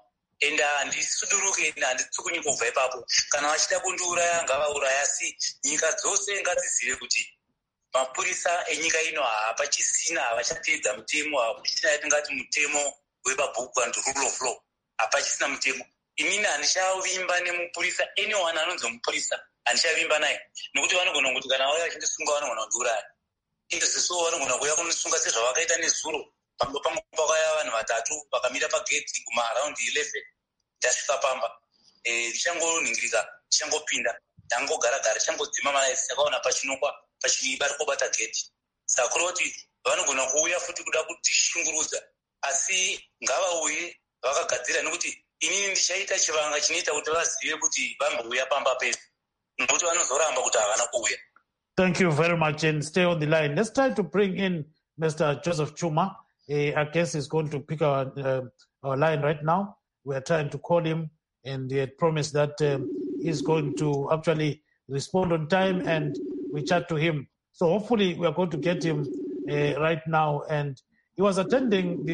and handisuduruke handitsukunyi kubva ipapo. Kana vachida kundiuraya ngavauraya, asi nyika dzose ngadzizive kuti mapurisa enyika ino hapachisina, havachatedza mutemo, hapachisina yatingati mutemo wepabhuku and rule of law, hapachisina mutemo. Inini handichavimba nemupurisa, anyone anonzi mupurisa handichavimba naye, nokuti vanogona kuti kana vauya vachindisunga vanogona kundiuraya. Izvo vanogona kuuya kundisunga sezvavakaita nezuro. Pamba pangu pakauya vanhu vatatu vakamira pagedhi kumaraundi 11. Ndasvika pamba, ndichangoningirika, ndichangopinda, ndangogara-gara, ndichangodzima malaisi, ndakaona pachinokwa vari kubata gedhi. Saka kureva kuti vanogona kuuya futi kuda kutishungurudza, asi ngavauye vakagadzira, nekuti inini ndichaita chivanga chinoita kuti vazive kuti vambouya pamba pedu, nokuti vanozoramba kuti havana kuuya. Thank you very much, and stay on the line. Let's try to bring in Mr. Joseph Chuma. I guess he's going to pick our line right now. We are trying to call him, and he had promised that he's going to actually respond on time, and we chat to him. So hopefully we are going to get him right now. And he was attending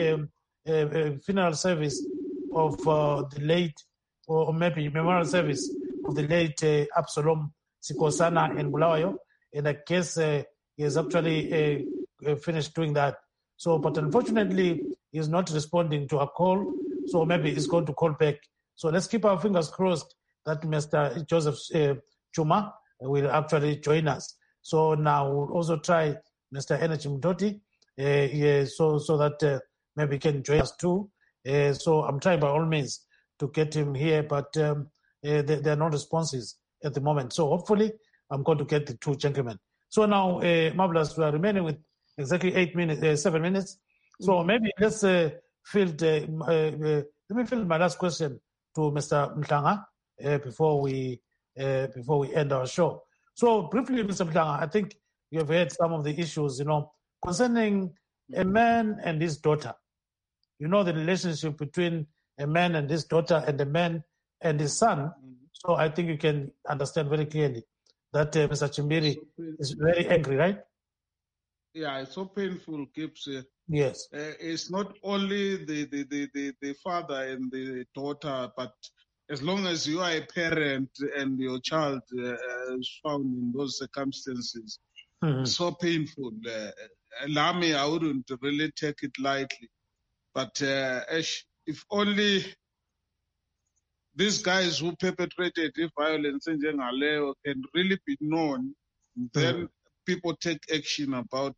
the funeral service of the late, or maybe memorial service of the late Absalom Sikosana in Bulawayo. And I guess he has actually finished doing that. So, but unfortunately, he's not responding to a call. So maybe he's going to call back. So let's keep our fingers crossed that Mr. Joseph Chuma will actually join us. So now we'll also try Mr. Energy Mdoti, so that maybe he can join us too. So I'm trying by all means to get him here, but there are no responses at the moment. So hopefully I'm going to get the two gentlemen. So now, Marvelous, we are remaining with exactly 7 minutes. So maybe let's field my last question to Mr. Mhlanga before we end our show. So briefly, Mr. Mhlanga, I think you have heard some of the issues, concerning a man and his daughter. The relationship between a man and his daughter and a man and his son. So I think you can understand very clearly that Mr. Chimbiri is very angry, right? Yeah, it's so painful, Gibbs. Yes. It's not only the father and the daughter, but as long as you are a parent and your child is found in those circumstances, so painful. Lami, I wouldn't really take it lightly. But if only these guys who perpetrated the violence in Jengaleo can really be known, then people take action about,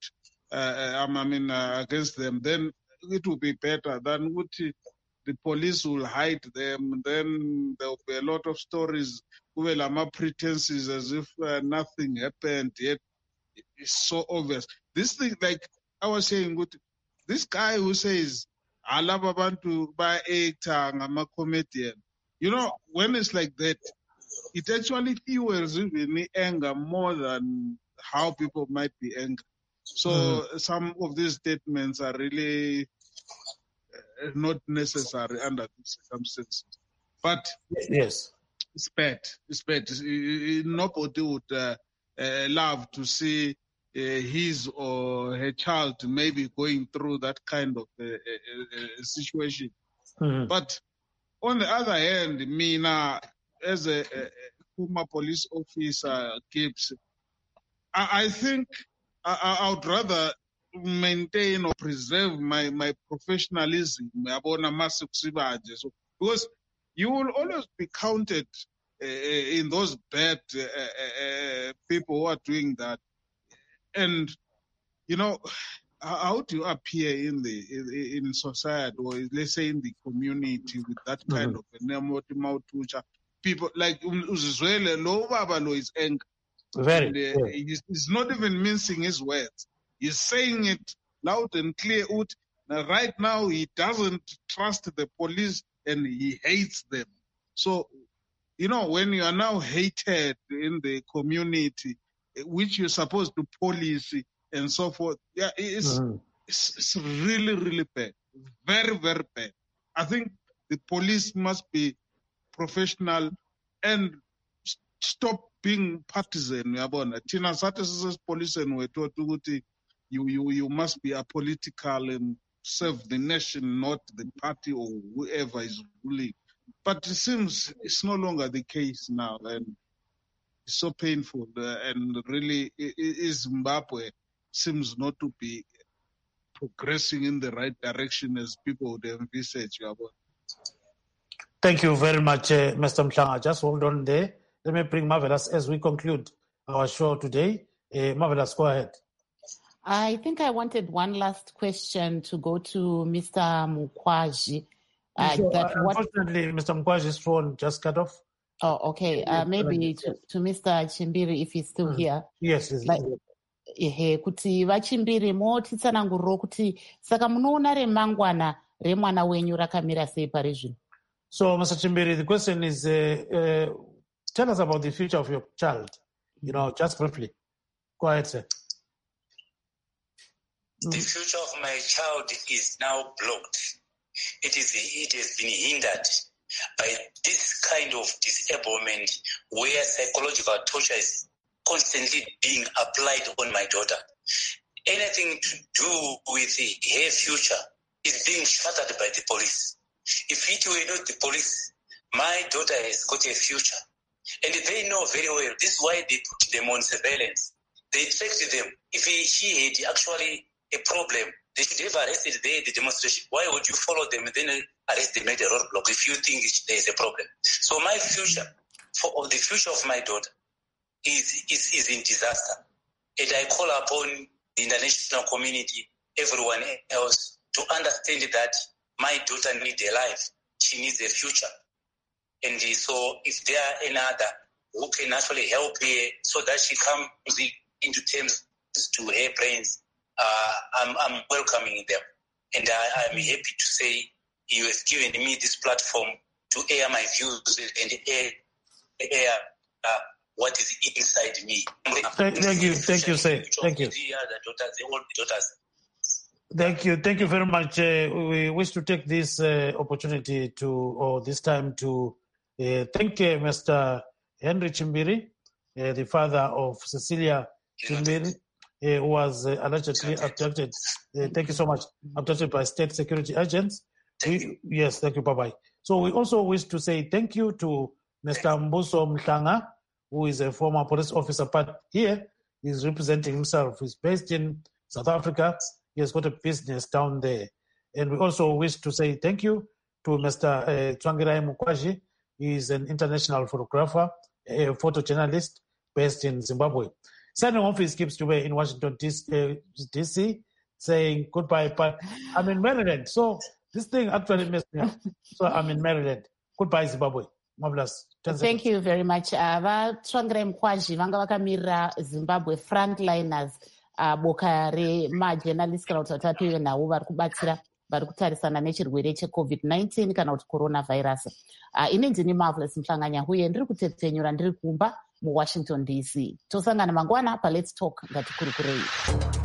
against them, then it will be better than what the police will hide them. Then there will be a lot of stories, pretenses as if nothing happened yet. It's so obvious. This thing, like I was saying, this guy who says, I love abantu by actor, I'm a comedian. When it's like that, it actually fuels even anger more than how people might be angry. So some of these statements are really not necessary under these circumstances. But yes, it's bad. It's bad. Nobody would love to see his or her child maybe going through that kind of situation. But on the other hand, me now, as a former police officer, Gibbs, I think I would rather maintain or preserve my professionalism because you will always be counted in those bad people who are doing that. And how do you appear in society, or let's say in the community, with that kind of people like Uzizwele lo baba lo is angry. He's not even mincing his words. He's saying it loud and clear. Now, right now, he doesn't trust the police and he hates them. So, when you are now hated in the community, which you're supposed to police and so forth, yeah, it's really, really bad. Very, very bad. I think the police must be professional and stop being partisan. Tina Satis police and we taught you must be apolitical and serve the nation, not the party or whoever is ruling. But it seems it's no longer the case now, and it's so painful. And really, Zimbabwe seems not to be progressing in the right direction as people would envisage. Thank you very much, Mr. Mhlanga. Just hold on there. Let me bring Marvelous as we conclude our show today. Marvelous, go ahead. I think I wanted one last question to go to Mr. Mukwaji. Unfortunately, Mr. Mukwaji's phone just cut off. Oh, okay. Maybe to Mr. Chimbiri, if he's still here. Yes, kuti vachimbiri motitsananguriro kuti saka munoona remangwana remwana wenyu rakamira sei pari zvino. So, Mr. Chimbiri, the question is, tell us about the future of your child, just briefly. Go ahead, sir. The future of my child is now blocked. It has been hindered by this kind of disablement where psychological torture is constantly being applied on my daughter. Anything to do with her future is being shattered by the police. If it were not the police, my daughter has got a future. And they know very well. This is why they put them on surveillance. They tracked them. If she had actually a problem, they should have arrested the demonstration. Why would you follow them and then arrest them at a roadblock if you think there's a problem? So my future, the future of my daughter, is in disaster. And I call upon the international community, everyone else, to understand that my daughter needs a life. She needs a future. And so if there are another who can actually help her so that she comes into terms to her brains, I'm welcoming them. And I'm happy to say you have given me this platform to air my views and air what is inside me. Thank you, sir. Thank you. Thank you very much. We wish to take this opportunity this time to thank Mr. Henry Chimbiri, the father of Cecilia Chimbiri, who was allegedly abducted. Thank you so much. Abducted by state security agents. Yes, thank you. Bye-bye. So we also wish to say thank you to Mr. Mbuso Mhlanga, who is a former police officer, but here he's representing himself. He's based in South Africa. He has got a business down there. And we also wish to say thank you to Mr. Tsvangirai Mukwaji. He is an international photographer, a photojournalist based in Zimbabwe. Signing off is Kip Stube in Washington, D.C., saying goodbye, but I'm in Maryland. So this thing actually messed me up. So I'm in Maryland. Goodbye, Zimbabwe. Marvelous. Thank you very much. Vatsvangirai Mukwaji vanga vakamirira Zimbabwe frontliners boka remajournalist kana kuti vatatu ive navo vari kubatsira vari kutarisana nechirwere cheCovid-19 kana kuti coronavirus. Inenzi ni Marvelous Mhlanga uye ndiri kutetenyura ndiri kumba muWashington DC. Tosangana mangwana paLet's Talk. Ngatikurukurei.